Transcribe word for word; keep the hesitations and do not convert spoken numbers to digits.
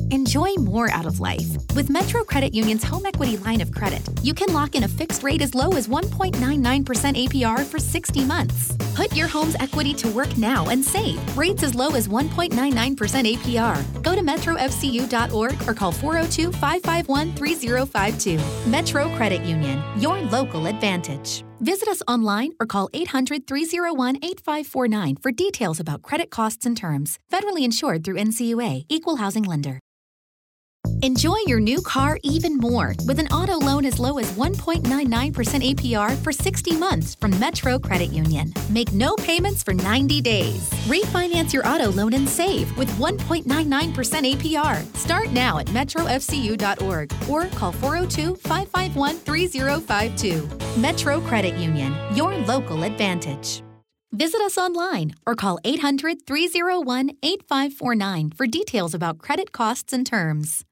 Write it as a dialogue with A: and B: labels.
A: Enjoy more out of life. With Metro Credit Union's home equity line of credit, you can lock in a fixed rate as low as one point nine nine percent A P R for sixty months. Put your home's equity to work now and save. Rates as low as one point nine nine percent A P R. Go to metro f c u dot org or call four oh two, five five one, three oh five two. Metro Credit Union, your local advantage. Visit us online or call eight hundred, three oh one, eight five four nine for details about credit costs and terms. Federally insured through N C U A, Equal Housing Lender. Enjoy your new car even more with an auto loan as low as one point nine nine percent A P R for sixty months from Metro Credit Union. Make no payments for ninety days. Refinance your auto loan and save with one point nine nine percent A P R. Start now at metro f c u dot org or call four oh two, five five one, three oh five two. Metro Credit Union, your local advantage. Visit us online or call eight hundred, three oh one, eight five four nine for details about credit costs and terms.